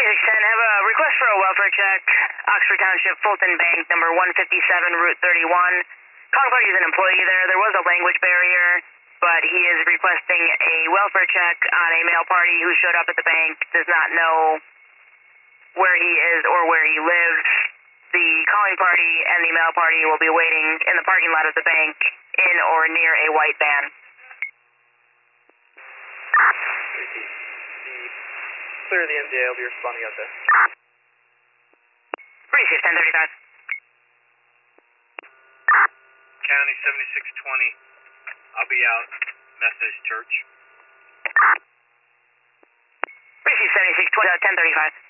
have a request for a welfare check. Oxford Township, Fulton Bank, number 157, Route 31. Calling party is an employee there. There was a language barrier, but he is requesting a welfare check on a male party who showed up at the bank, does not know where he is or where he lives. The calling party and the male party will be waiting in the parking lot of the bank in or near a white van. Clear the MDA, I'll be responding out there. Receive 1035. County 7620, I'll be out. Methodist Church. Receive 7620, 1035.